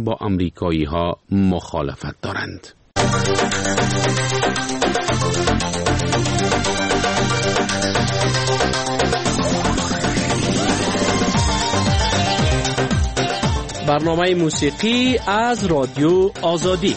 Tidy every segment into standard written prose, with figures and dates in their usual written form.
با آمریکایی ها مخالفت دارند. برنامه موسیقی از رادیو آزادی.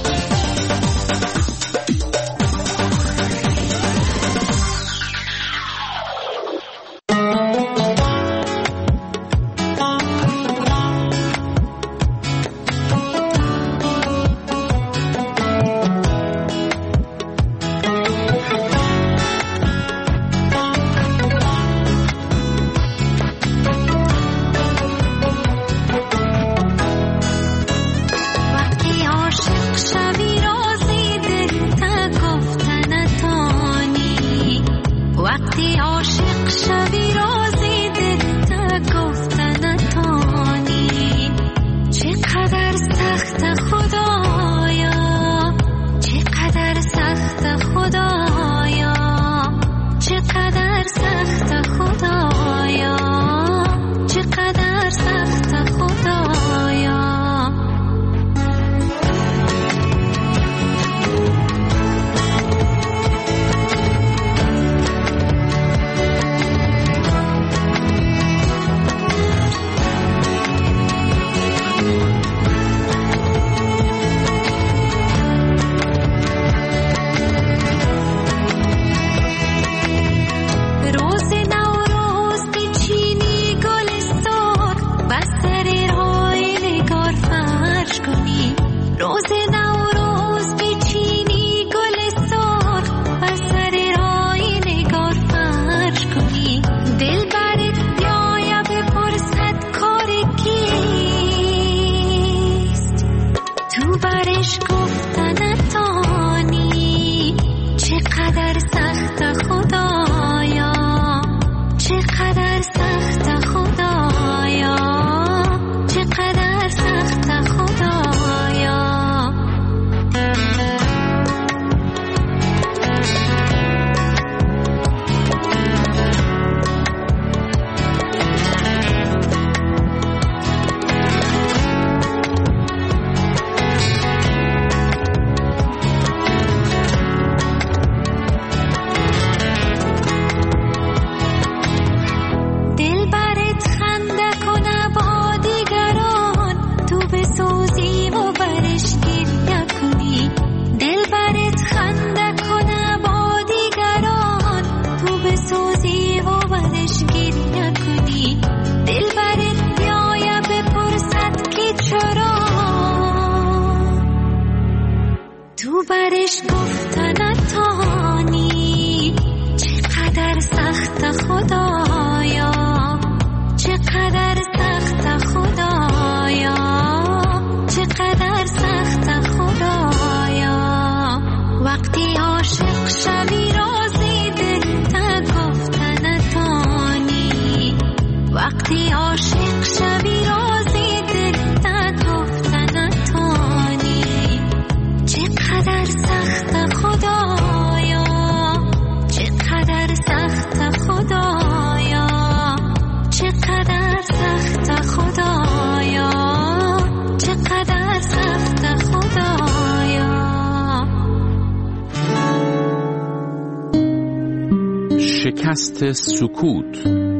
شکست سکوت.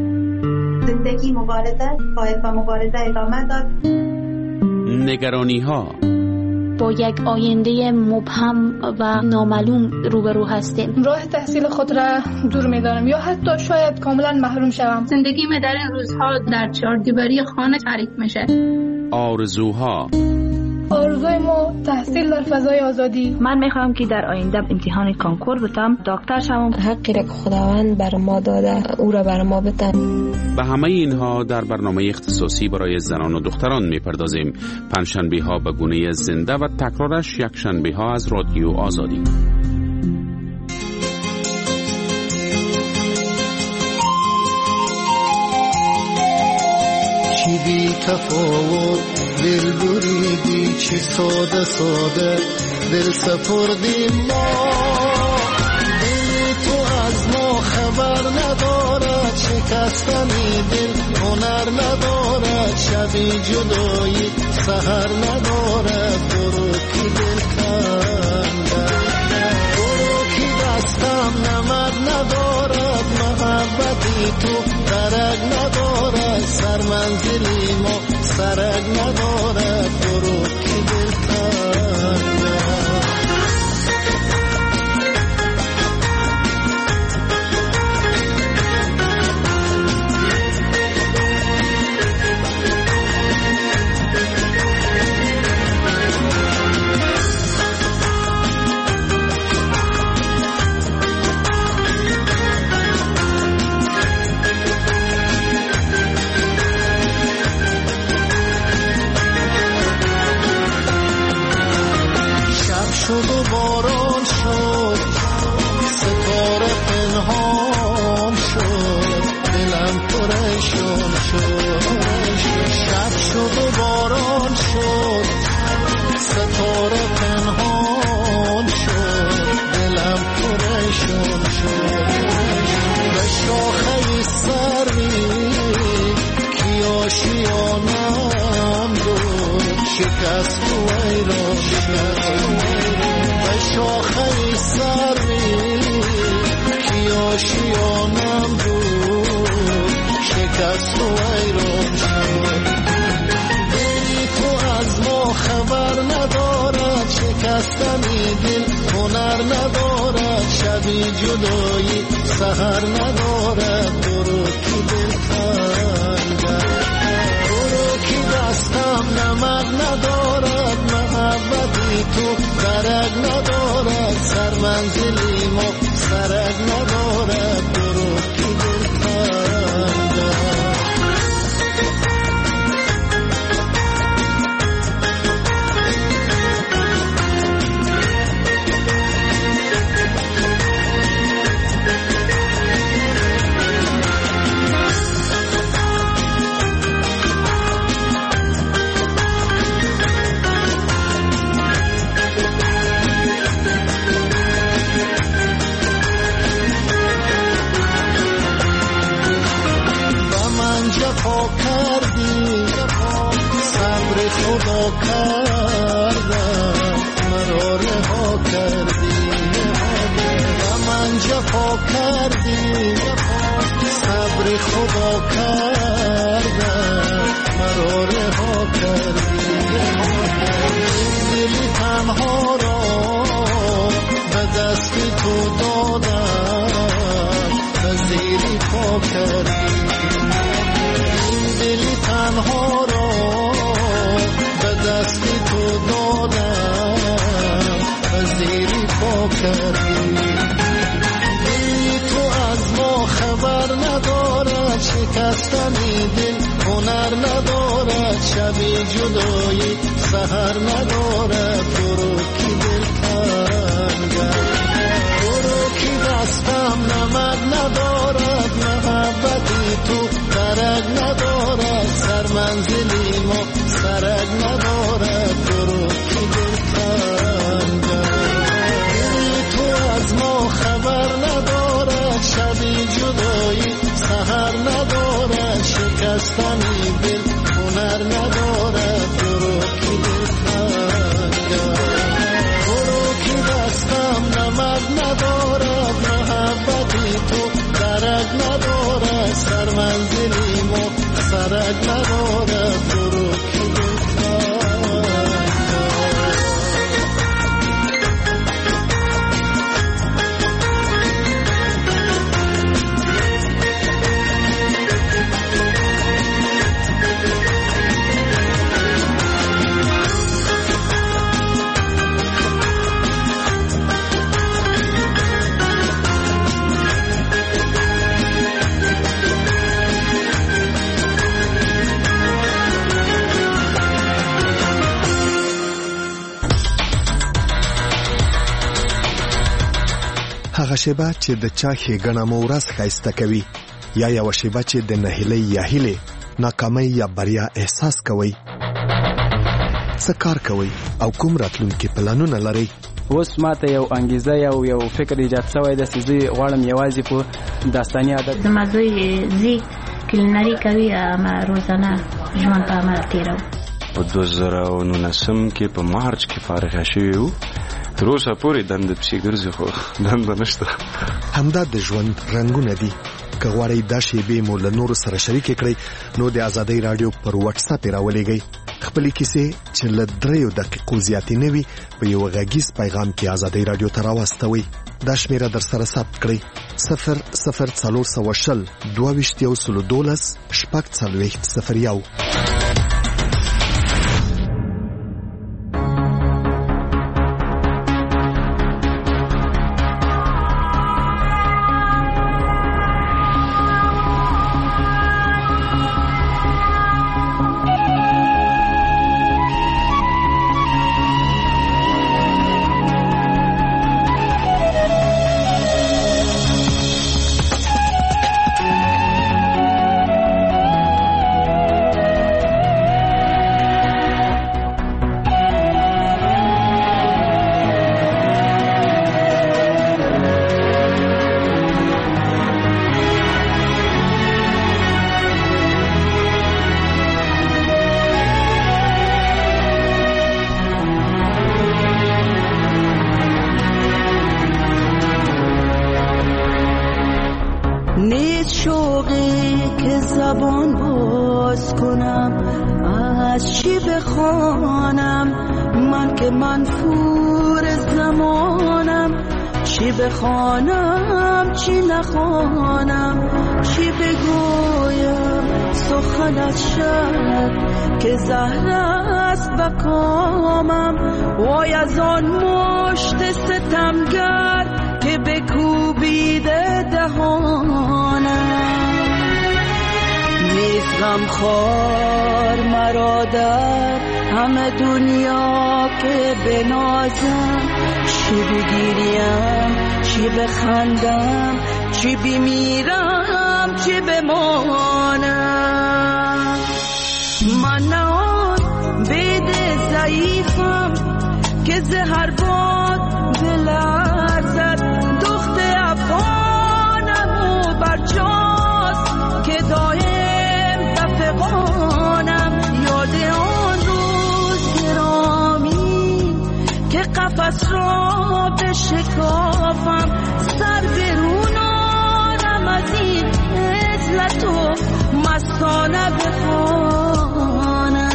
زندگی مبارزه، باید با مبارزه ادامه داد. نگرانی ها. با یک آینده مبهم و نامعلوم روبرو هستیم. راه تحصیل خود را دور می‌دانم یا حتی شاید کاملا محروم شوم. زندگی من در این روزها در چهاردیواری خانه تعریف میشه. آرزوها. آرزوی ما تحصیل در فضای آزادی. من میخوام که در آینده امتحان کنکور بتم، دکتر شوم. حقی را که خداوند بر ما داده او را بر ما بده. به همه اینها در برنامه اختصاصی برای زنان و دختران میپردازیم. پنجشنبه ها به گونه زنده و تکرارش یک شنبه ها از رادیو آزادی. چی بی تفاوت دل بریدی، چی ساده ساده دل سپردی ما. دل تو از ما خبر نداره، چه شکستنی دل هنر ندارد، شبی جدایی سحر ندارد. برو کی دل کندد، برو کی دستم نمد ندارد. محبتی تو درک ندارد، سر منزلی ما سرک ندارد. برو کی دل کندد. شد و باران شد، ستاره پنهان شد، دلم پریشان شد. شب شد و باران شد، ستاره پنهان شد، دلم پریشان شد. به شاخه سروی کی آشیانم بود، شکست و ایران شد. شاخه سروی کی آشیانم بود، شکست و ایران شد. دلی تو از ما خبر ندارد، شکستنی دل هنر ندارد. شبی جدایی سحر ندارد. برو کی دل کندد، برو کی دستم نمد ندارد. محبتی تو درک ندارد، سر منزلی ما سرک ندارد. برو کی دل کندد. جفا کردی صبر خدا کردم، مرا رها کردی. و من جفا کردی صبر خدا کردم، مرا رها کردی. دل تنها را به دست تو دادم، به زیر پا کردی. دل تنها را به دست تو دادم، از زیری پا کردی. دلی تو از ما خبر ندارد، شکستنی دل هنر ندارد. شبی جدایی سحر ندارد. برو کی دل کندد، برو کی دستم نمد ندارد. محبتی تو درک ندارد، سر منزلی ما سرک ندارد. برو کی دل کندد، دلی تو از ما خبر ندارد. شبی جدایی سحر ندارد، شکستنی دل هنر ندارد. برو کی دل کندد، برو کی دستم نمد ندارد. محبتی تو درک ندارد، سر منزلی ما سرک ندارد. برو کی دل کندد. هغه شیبه چې د چا ښېګڼه مو ورځ ښایسته کوي، یا یوه شیبه چې د نهیلۍ یا هیلې ناکامۍ یا بریا احساس کوئ. څه کار کوئ او کوم راتلونکي پلانونه لرئ؟ اوس ماته یو انګیزه یو فکر ایجاد شوی د چې غواړم یوازې په داستاني عادت زما زوی زی کلینري کوي ما روزانه ژوند په عمل تیرو. په 2019 کې په مارچ کې فارغ شوی وو. تر اوسه پورې دنده پسې ګرځي خو دنده نشته. همدا د ژوند رنګونه دي. که غواړئ دا شیبې مو له نورو سره شریکې کړئ نو د ازادۍ راډیو پر واتس اپ راولېږئ. خپلې کیسې چې له 3 دقیقو زیاتې نه وي په یو غږیز پیغام کې ازادۍ راډیو ته راواستوئ. دا شمیره در سره ثبت کړئ 00420 22 0 بخوانم چی نخوانم چی بگویم سخنت شد که زهر است بکامم وای از آن مشت ستمگر که بکوبیده دهانم نیست غمخوار مرا در همه دنیا که بنازم چی بگیریم چی بخندم چی بمیرم چی بمانم من نه آن بید ضعیفم که زهر باد بلرزد دخت افغانم و برجاست که دایم بفغانم یاد آن روز گرامی که قفس را بشکافم سر برون آرم از این عزلت و مستانه بخوانم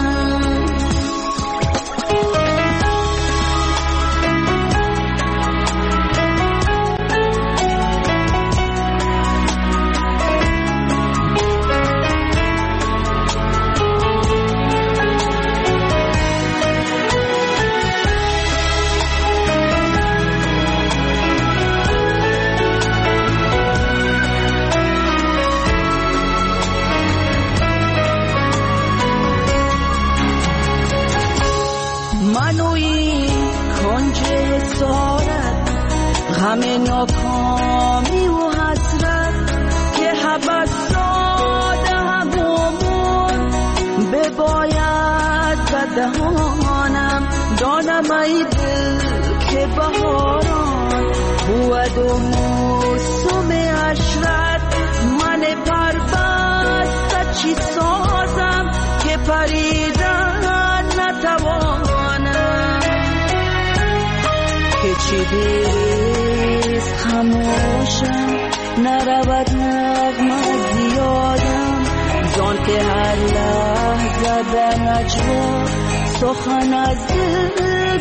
همه ناکامی و حسرت که حبس داده همون بباید بدهانم دانم ای دل که بهاران بود و موسم عشرت من پربسته چی سازم که پریدن نتوانم که چی دیست خموشم نرود نغمه زیادم زان که هر لحظه در نجوا سخن از دل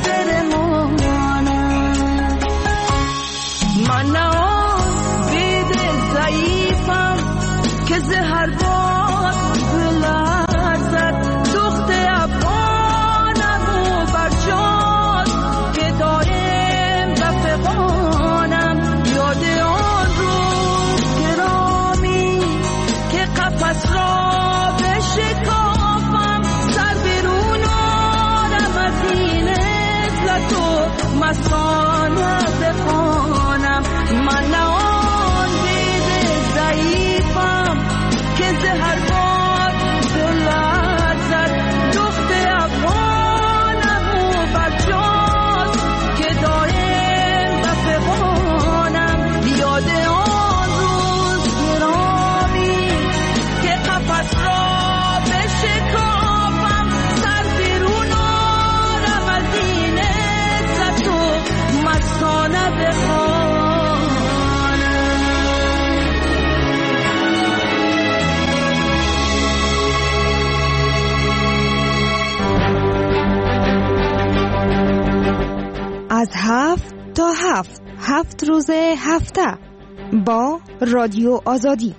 برمانم من نه آن بید ضعیفم که زهر باد بلرزد دخت افغانم و برجاست که دایم رفقانم یاد آن روز گرامی که قفس را بشکافم سر برون آرم از این عزلت و مستانه بخوانم من نه آن دید ضعیفم که زهر باد بلرزد دخت افغانم و برجاست که دایم از 7 تا 7 روز هفته با رادیو آزادی.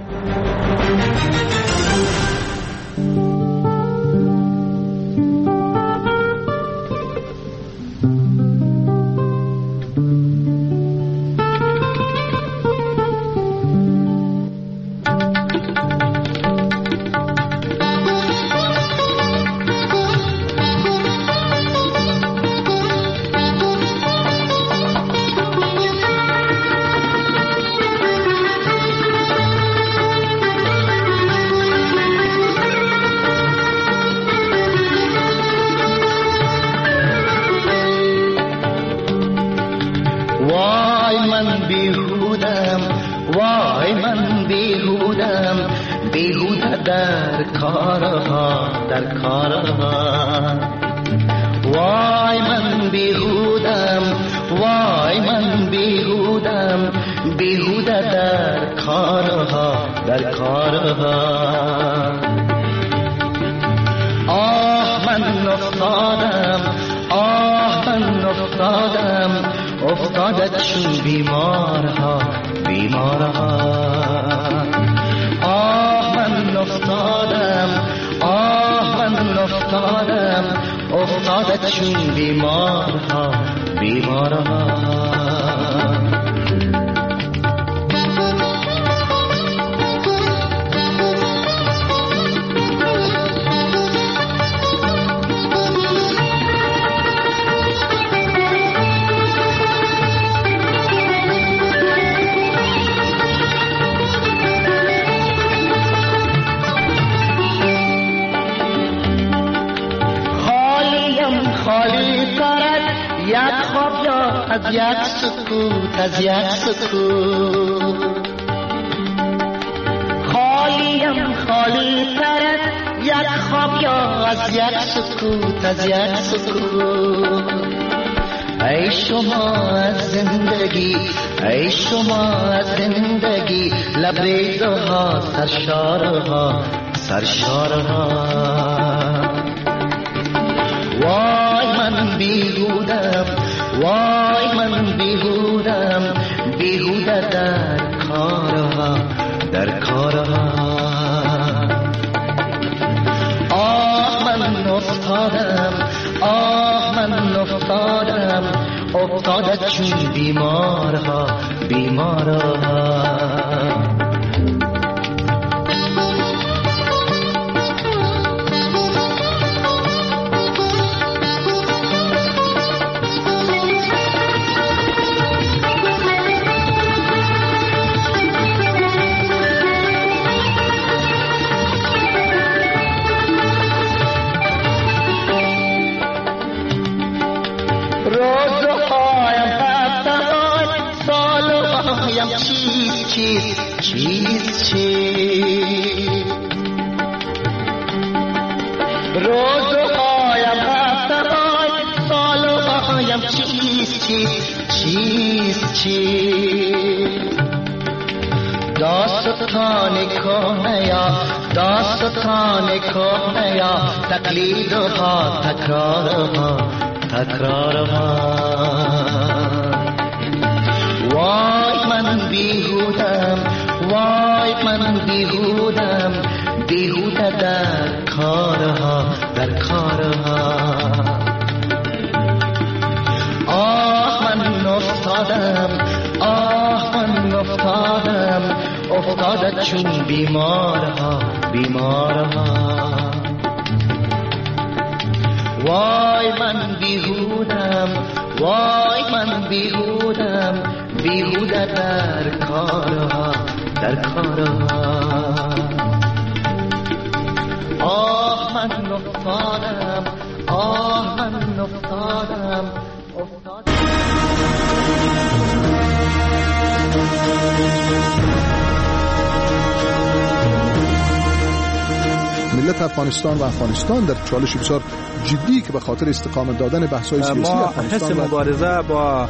ملت افغانستان و افغانستان در چالش بسیار جدی که به خاطر استقامت دادن بحث‌های سیاسی افغانستان ما مبارزه با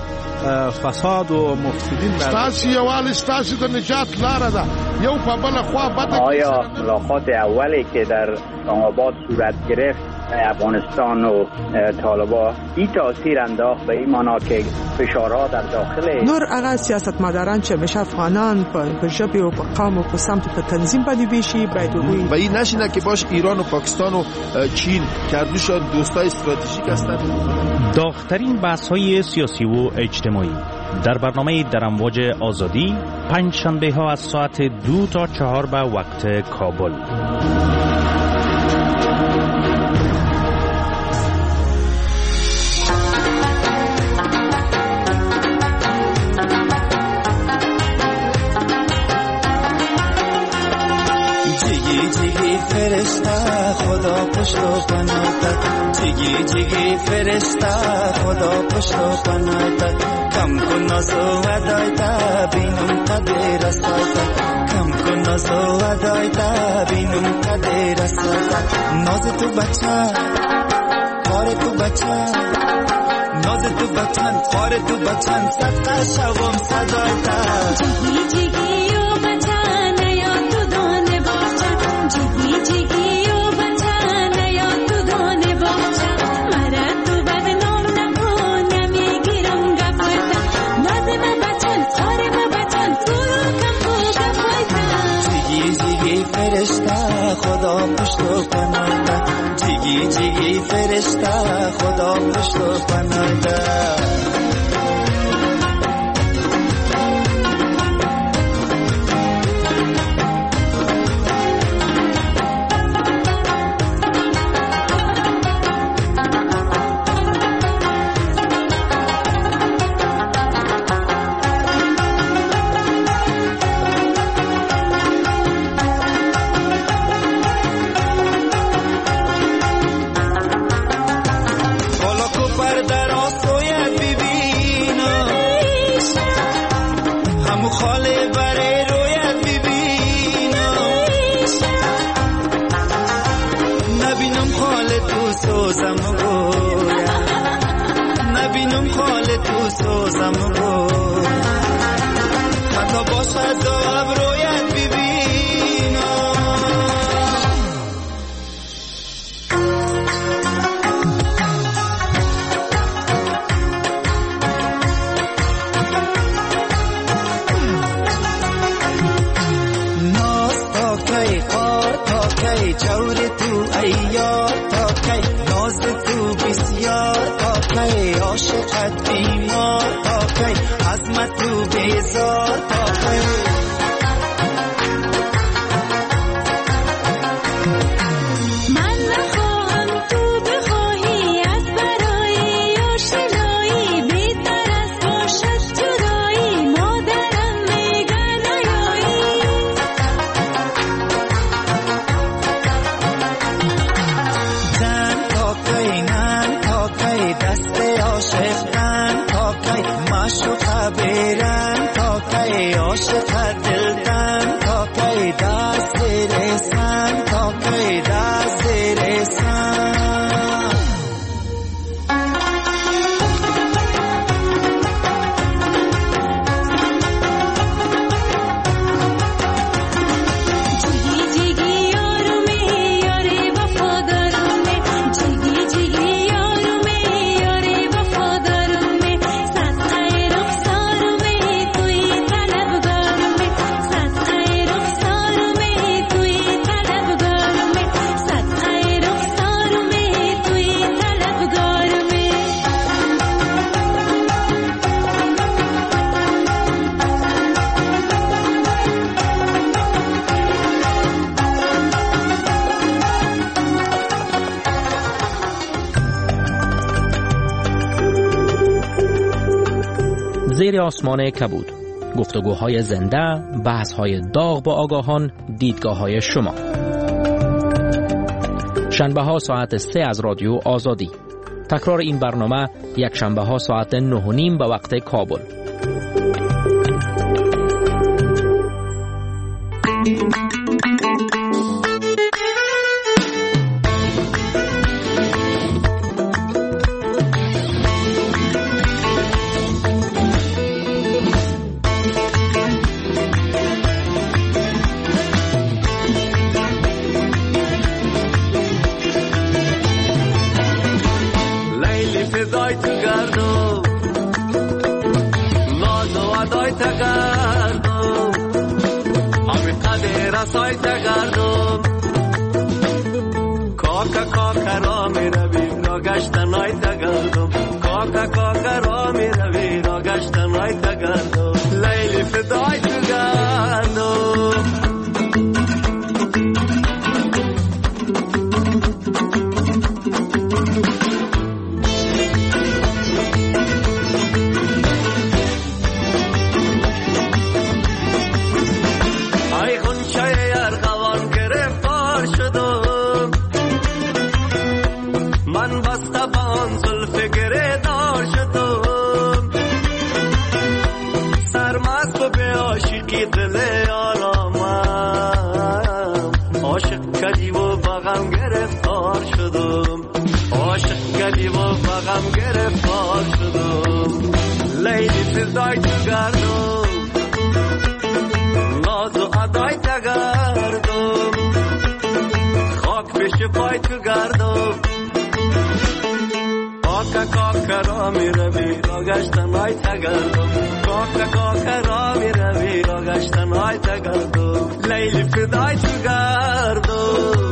فساد و مفسدین ستاسو یوال ستاسو د نجات لاره ده یو په بل خوا بده. آیا اختلافات اولی که در اسلام آباد صورت گرفت افغانستان و طالبان این تاثیر انداخت به این معنا که فشارها در داخل نور هغه سیاستمداران چې همیشه افغانان په ژبې او په قوم او په سمت په تنظیم باندې بیشي باید وګوري و این نشینه که باش ایران و پاکستان و چین کردوشان دوستای استراتژیک هستند. داغ‌ترین بحث‌های سیاسی و اجتماعی در برنامه در امواج آزادی پنج شنبه ها از ساعت 2 تا 4 به وقت کابل. فرشته خدا پشت و پناهت، جیگی جیگی فرشته خدا پشت و پناهت، کم کن ناز و ودایت بینم قدر رسایت، کم کن ناز و ودایت بینم قدر رسایت، ناز تو بچه خار تو بچه، ناز تو بچن خار تو بچن صدقه شوم صدایت، جیگی جیگی و بچه نیا تو دانه باچه، جیگی جیگی و بچه نیا تو دانه باچه، مرد تو بدنام نکن نمیگیرم گفایت، ناز ما بچن خار ما بچن تو رو کم خو گفایت، جیگی جیگی فرشته خدا پشت و پناهت، جیگی جیگی فرشته خدا پشت و پناهت. زیر آسمان کبود، گفتگوهای زنده، بحث‌های داغ با آگاهان، دیدگاه‌های شما. شنبه‌ها ساعت 3 از رادیو آزادی. تکرار این برنامه یک شنبه‌ها ساعت 9:30 به وقت کابل. فدای تو گردم ناز و ادای تو گردم همین قدر رسای تو گردم کاکا کاکا را می روی را گشتنای تو گردم کاکا کاکا را می روی را گشتنای تو گردم لیلی فدای تو گردم گرفتار شدم لیلی فدای تو گردم ناز و ادای تو گردم خاک پیش پای تو گردم کاکا کاکا را می روی را گشتنای تو گردم کاکا کاکا را می روی را گشتنای تو گردم لیلی فدای تو گردم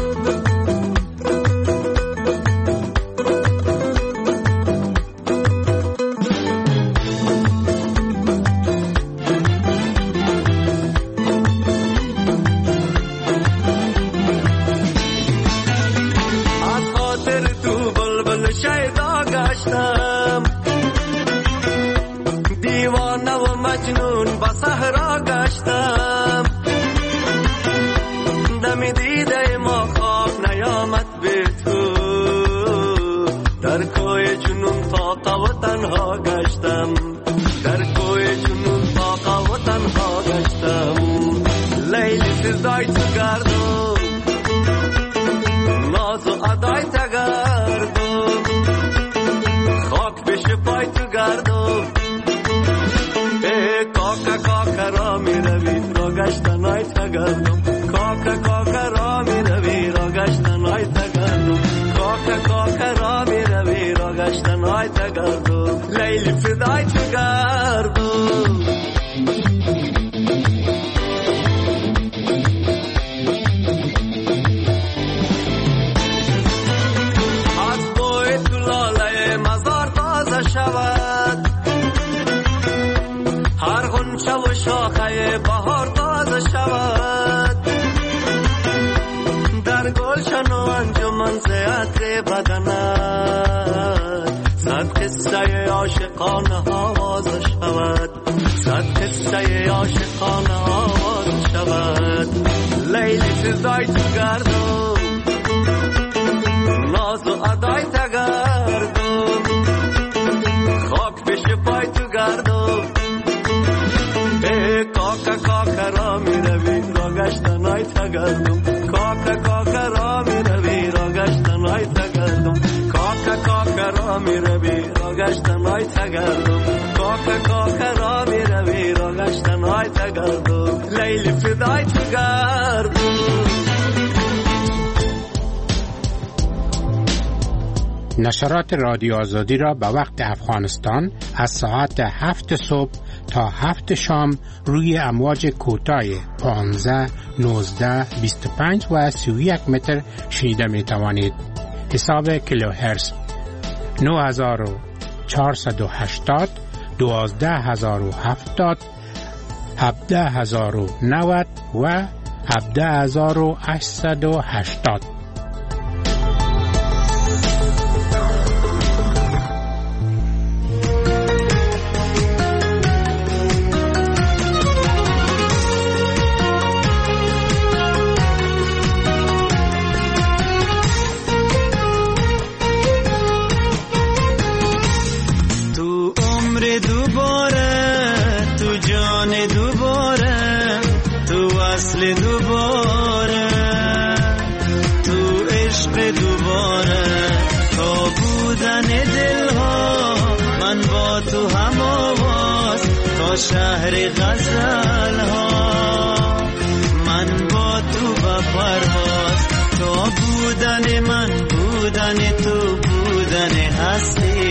دیوانه و مجنون با صحرا گشتم دم دیده ما خواب نیامد به تو در کوی جنون طاقه و تنها گشتم در کوی جنون طاقه و تنها گشتم لیلی فدای تو گردم ناز و ادای تو گردم خاک پیش پای تو گردم کاکا کاکا را می روی را گشتنای تو گردم کاکا کاکا را می روی را گشتنای تو گردم کاکا کاکا را می روی را گشتنای تو گردم لیلی فدای تو گردم از بوی تو لاله مزار تازه شود هر غنچه و شاخه بهار تازه شود در گلشن و انجمن عطر بدنت صد قصه عاشقانه آواز شود صد قصه عاشقانه آواز شود لیلی فدای تو گردم ناز و ادای تو گردم خاک پیش پای تو گردم کاکا کاکا را می روی را گشتنای تو گردم کاکا کاکا را می روی را گشتنای تو گردم کاکا کاکا را می روی را گشتنای تو گردم کاکا کاکا را می روی را گشتنای تو گردم لیلی فدای تو گردم نشرات رادیو آزادی را به وقت افغانستان از ساعت 7 صبح تا 7 شام روی امواج کوتاه 15, 19, 25 و 31 متر شنیده می توانید. حساب کیلوهرتز 9480, 12070, 17090 و 17880. شهر غزل ها من با تو با پرواز تو بودن من بودن تو بودن هستی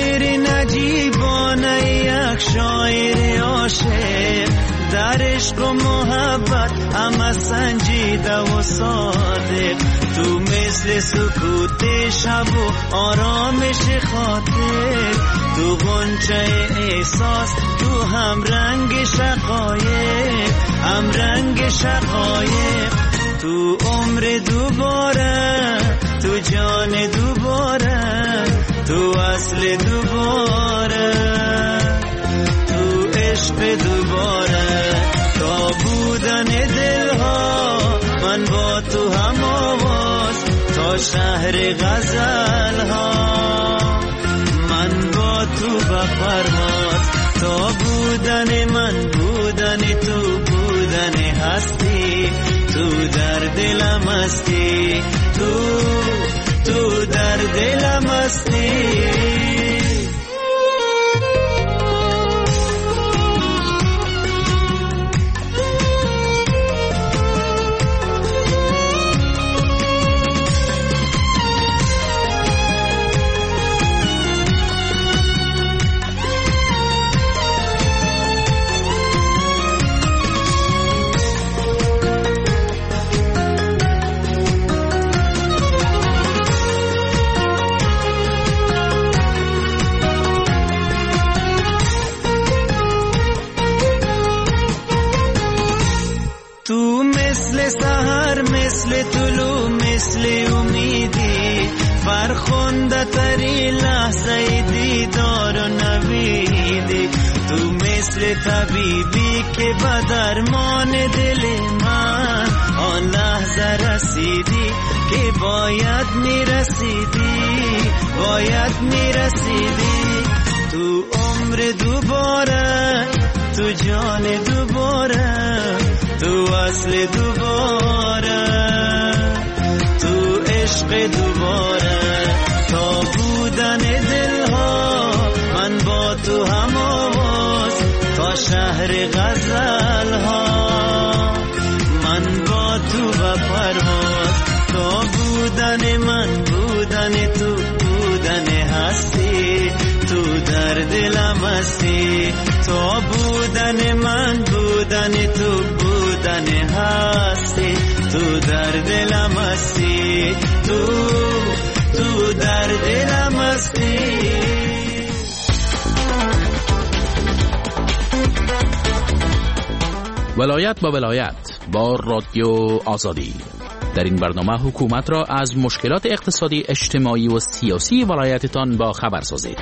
شعر نجیبانه یک شاعر عاشق در عشق و محبت همه سنجیده و صادق تو مثل سکوت شب و آرامش خاطر تو غنچه احساس تو هم رنگ شقایق هم رنگ شقایق تو عمر دوباره تو جان دوباره تو اصل دوباره تو عشق دوباره تا بودن دلها من با تو هم آواز تا شهر غزل ها من با تو بپرواز تا بودن من بودن تو بودن هستی تو در دلم هستی تو در دلم هستی مثل طلوع مثل امیدی فرخنده تری لحظه دیدار و نویدی تو مثل طبیبی که به درمان دل من آن لحظه رسیدی که باید میرسیدی تو عمر دوباره تو جان دوباره تو اصل دوباره تو عشق دوباره تا بودن دلها من با تو هم آواز تا شهر غزل ها من با تو بپرواز تا بودن من بودن تو بودن هستی تو در دلم هستی تا بودن من بودن تو بودن هستی تو در دلم هستی تو در دلم هستی ولایت با ولایت با رادیو آزادی. در این برنامه حکومت را از مشکلات اقتصادی، اجتماعی و سیاسی ولایتتان با خبر سازید.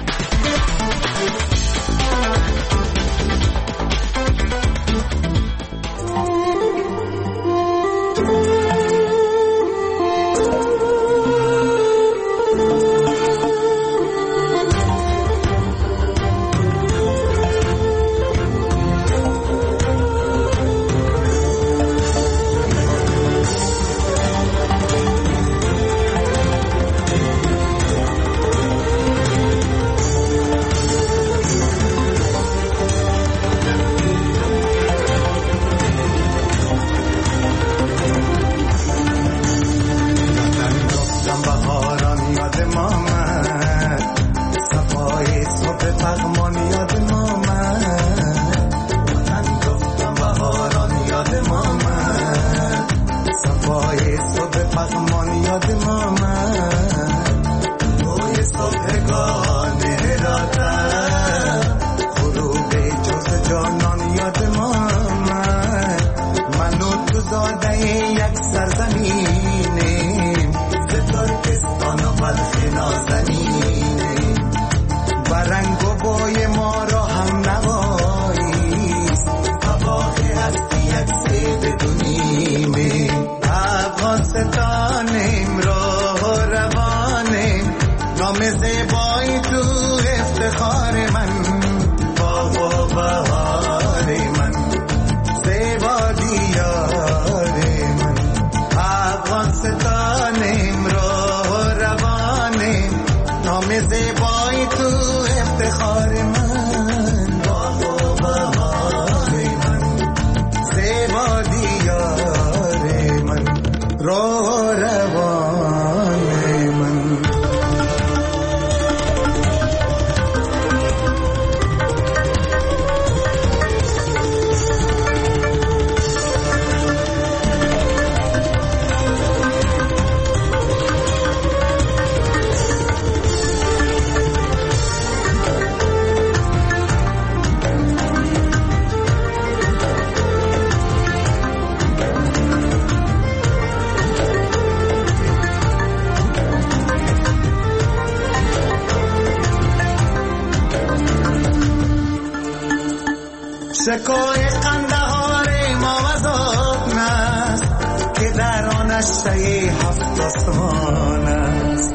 شکوه قندهار ما وزاق نست که در آن اشتهی هفت آسمان است.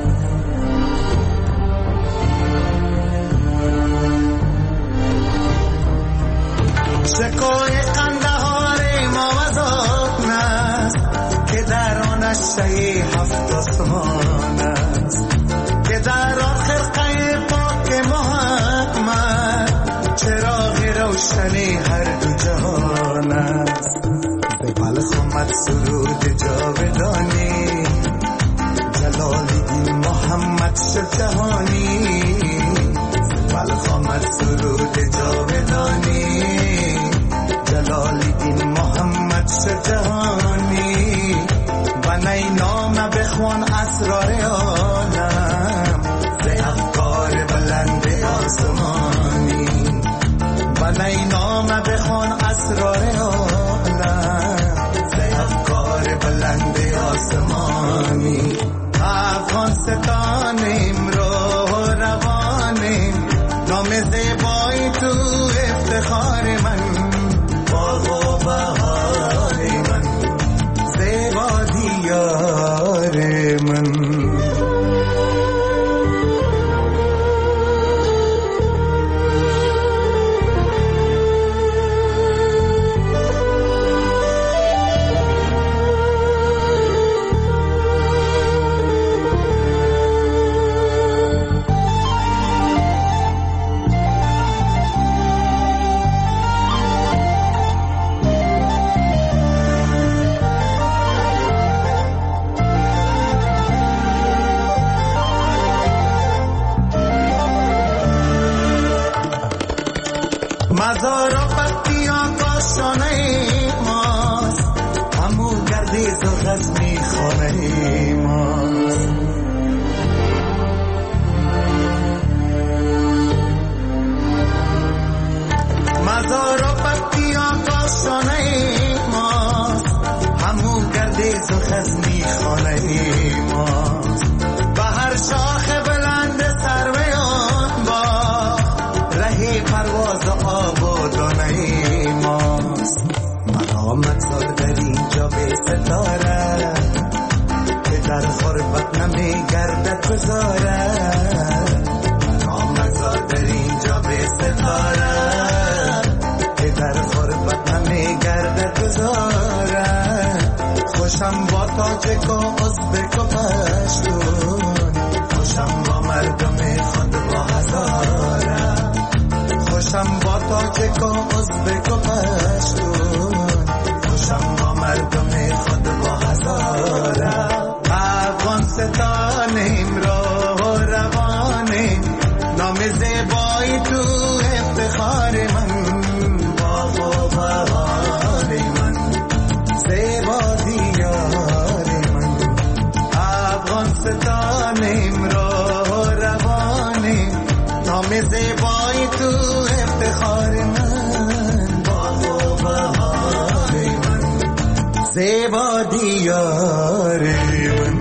شکوه قندهار ما وزاق نست که در آن اشتهی هفت آسمان است. که در آن خرقه پاک محمد چراغ روشنی هر دو جهان است. به بلخ آمد سرود جاودانی جلال دین محمد شد جهانی. به بلخ آمد سرود جاودانی جلال دین محمد شد جهانی. بنای نام بخوان اسرار عالم ز افکار بلند آسمانی. بنای نام بخوان اسرار عالم ز افکار بلند آسمانی. افغانستانیم رو روانیم نام زیبایی تو افتخار من. باغ و بهار من زیبا دیار من. مزار و پتیان کاشانه ماست همو گردیز و غزمی خانه ماست. مزار و پتیان کاشانه ماست همو گردیز و غزمی خانه ماست. به هر شاخ بلند سروی آن باغ رهی پرواز آبادانه ماست. ملامت زار در اینجا به ستاره که در خربت نمی گردد گذاره. ملامت زار در اینجا به ستاره که در خربت نمی گردد گذاره. خوشم با تاجک و ازبک و پشتون خوشم با مردم خود با هزاره. خوشم با تاجک و ازبک و پشتون خوشم با مردم خود با هزاره. افغانستانیم رو روانیم نام زیبایی تو افتخار من. باغ و بهار من زیبا دیار من. افغانستانیم رو روانیم نام زیبایی تو افتخار من. باغ و بهار من زیبا دیار من.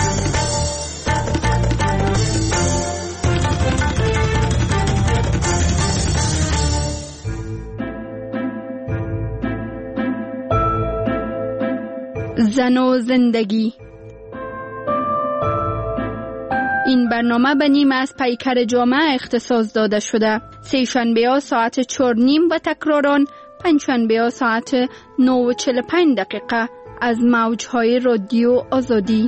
زن و زندگی. این برنامه به نیم از پیکر جامعه اختصاص داده شده. سه شنبه ها ساعت 4:30 و تکراران پنجشنبه ها ساعت 9:45 از موجهای رادیو آزادی.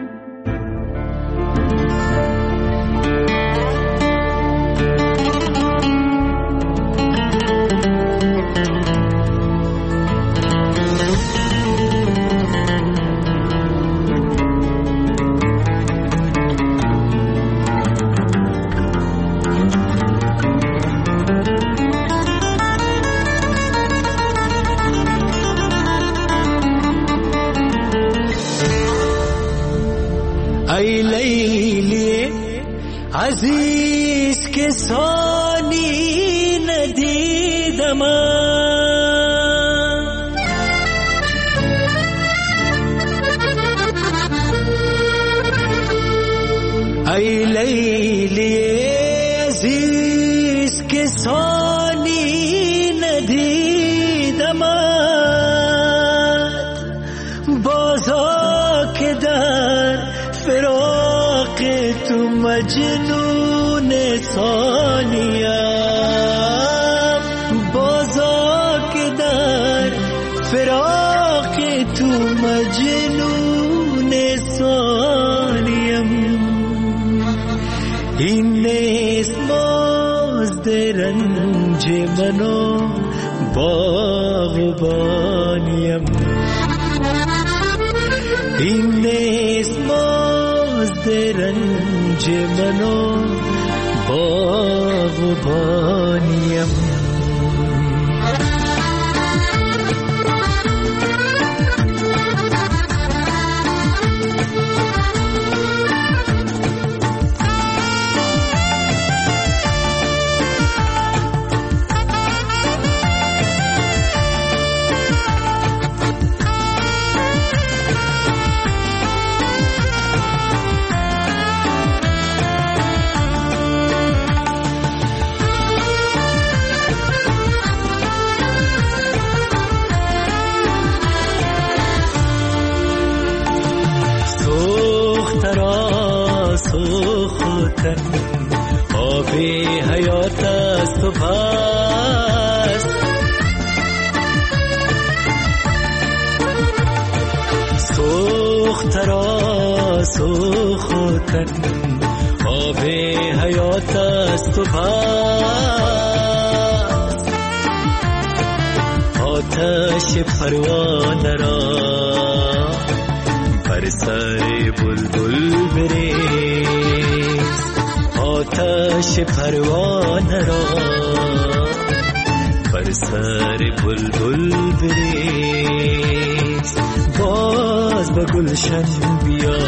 ای لیلی عزیز که سانی ندیدم. ای لیلی عزیز که سانی ندیدم. مجنون ثانیم بازا که در فراق تو مجنون ثانیم این نیست مازد رنج منو باغبانیم این نیست مازد رنج منو باغبانیم آب حیات است و بس سوخترا سوختن آب حیات است و بس آتش پروانه را بر سر بلبل بریز آتش پروانه را بر سر بلبل بریز باز به گلشن بیا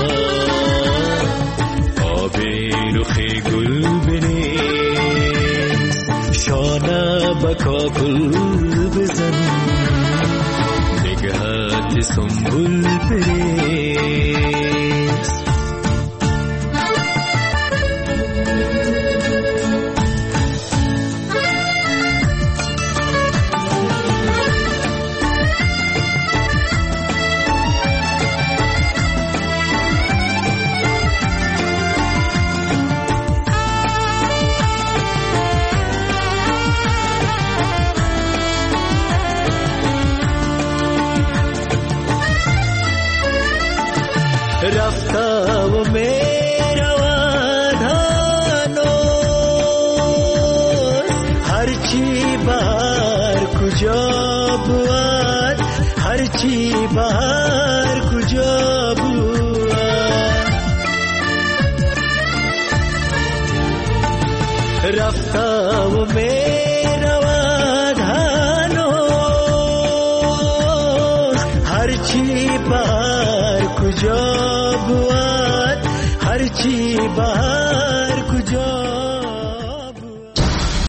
آب رخ گل بریز شانه به کاکل بزن نگهت سنبول بریز رفته و میرود هنوز هرچی بهر کجا بود هرچی بهر کجا بود رفته و میرود